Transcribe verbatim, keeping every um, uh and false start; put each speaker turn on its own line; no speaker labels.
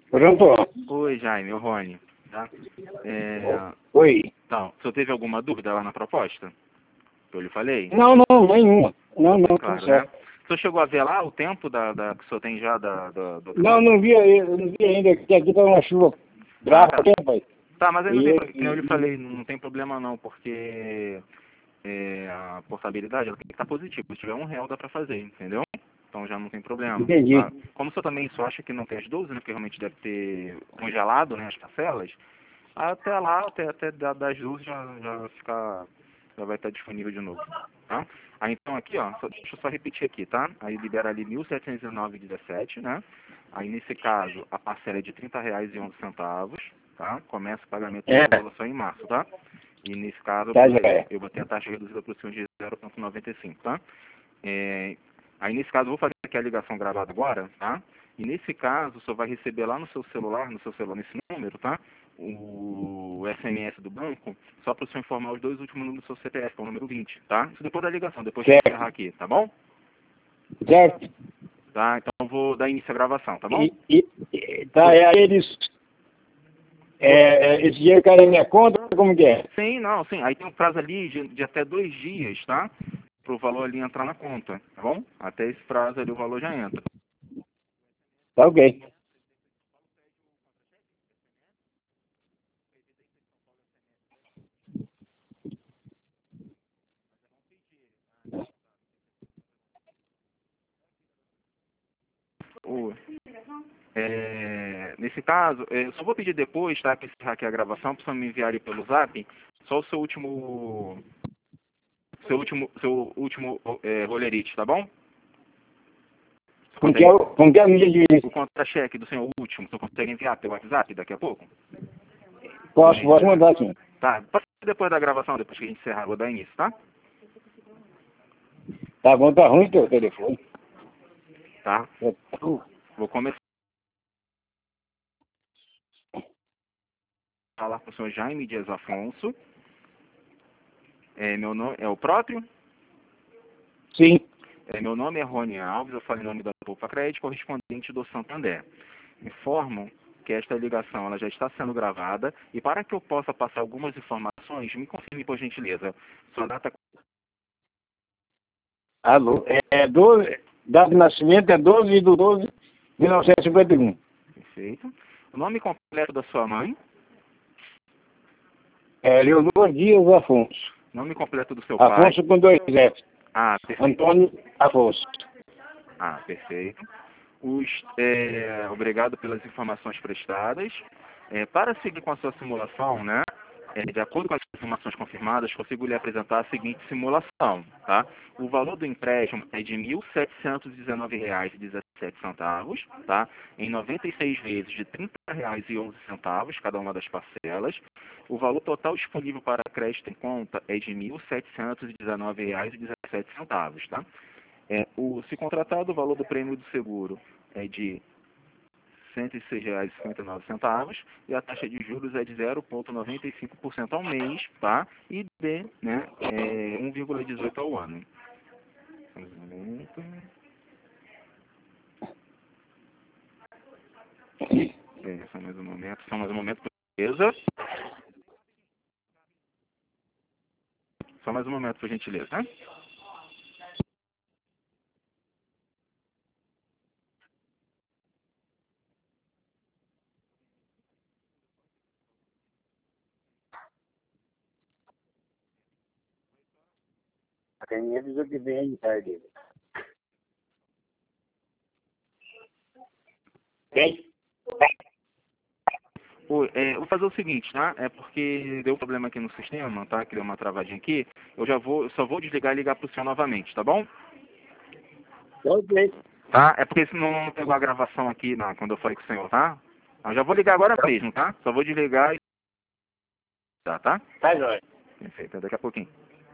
Pronto.
Oi, Jaime, o Rony. Tá? É,
Oi.
então, o senhor teve alguma dúvida lá na proposta? Que eu lhe falei?
Não, não, nenhuma. Não, não, tudo
Claro, né?
certo.
O senhor chegou a ver lá o tempo da, da, que o senhor tem já da, da, do
Não, não vi, eu não vi ainda, porque aqui tá uma chuva
Ah,
brava
tá.
aqui, rapaz.
Tá, mas aí não
E,
tem,
eu-
como eu lhe
e,
falei, não tem problema não, porque é, a portabilidade ela tem que estar positiva. Se tiver um real dá pra fazer, entendeu? Então já não tem problema.
entendi.
Tá? Como o senhor também só acha que não tem as doze, né? Porque realmente deve ter congelado, né, as parcelas, até lá, até, até da- das duas já, já fica, já vai estar disponível de novo, tá? Aí então aqui, ó, só, deixa eu só repetir aqui, tá? Aí libera ali mil setecentos e nove vírgula dezessete, né? Aí nesse caso, a parcela é de trinta reais e onze centavos, tá? Começa o pagamento da
É,
evolução em março, tá? E nesse caso, eu
tá,
botei,
joia.
eu botei a taxa reduzida para o senhor de zero vírgula noventa e cinco, tá? É, aí nesse caso, eu vou fazer aqui a ligação gravada agora, tá? E nesse caso, o senhor vai receber lá no seu celular, no seu celular, nesse número, tá? O S M S do banco, só para o senhor informar os dois últimos números do seu C P F, que é o número vinte, tá? Isso depois da ligação, depois que eu
Certo,
encerrar aqui, tá bom?
certo.
Tá? Então eu vou dar início à gravação, tá bom?
E, e, e tá,
Oi.
é, eles, é,
Oi.
é, esse dinheiro cai na minha conta, como que é?
Sim, não, sim. Aí tem um prazo ali de, de até dois dias, tá? Para o valor ali entrar na conta, tá bom? Até esse prazo ali o valor já entra.
Tá ok.
O- é, nesse caso, é, eu só vou pedir depois, tá? Para encerrar aqui a gravação, para me enviar ali pelo zap, só o seu último, seu último, seu último é, rolerite, tá bom? Você
Com que, é
consegue,
o- com que é a mídia de
o contra-cheque do senhor último, você consegue enviar pelo WhatsApp daqui a pouco? Do
posso,
mês de
posso
dezembro.
mandar sim.
Tá, pode ser depois da gravação, depois que a gente encerrar, vou dar início, tá?
Tá bom, tá ruim teu telefone.
Tá?
É, tu-
Vou começar a falar com o senhor Jaime Dias Afonso. É, meu nome é o próprio?
Sim,
É, meu nome é Rony Alves, eu falo em nome da Poupa Crédito, correspondente do Santander. Informam que esta ligação ela já está sendo gravada e para que eu possa passar algumas informações, me confirme por gentileza. Sua data
alô, é doze, data de nascimento é doze de doze de mil novecentos e cinquenta e um.
perfeita. O nome completo da sua mãe,
É Leonor Dias Afonso.
nome completo do seu pai.
Afonso com dois F.
Ah, perfeito.
Antônio Afonso.
Ah, perfeito. Os, é, obrigado pelas informações prestadas. É, para seguir com a sua simulação, né, é, de acordo com as informações confirmadas, consigo lhe apresentar a seguinte simulação. Tá? O valor do empréstimo é de mil setecentos e dezenove reais e dezessete centavos, tá? Em noventa e seis vezes de trinta reais e onze centavos, cada uma das parcelas. O valor total disponível para crédito em conta é de mil setecentos e dezenove reais e dezessete centavos. Tá? É, o, se contratado, o valor do prêmio do seguro é de cento e seis reais e cinquenta e nove centavos e a taxa de juros é de zero vírgula noventa e cinco por cento ao mês, tá? E de né, é, um vírgula dezoito ao ano. Só mais um momento. É, só mais um momento, só mais um momento, por gentileza. Só mais um momento, por gentileza, tá?
A caninha avisou que vem aí de tarde. Quem?
Oi, é, eu vou fazer o seguinte, tá? É porque deu um problema aqui no sistema, tá? Que deu uma travadinha aqui. Eu já vou, eu só vou desligar e ligar pro senhor novamente, tá bom?
Ok.
Tá? É porque senão não pegou a gravação aqui na, quando eu falei com o senhor, tá? Eu já vou ligar agora mesmo, tá? Só vou desligar e... Tá, tá?
Tá, jóia.
Perfeito, daqui a pouquinho.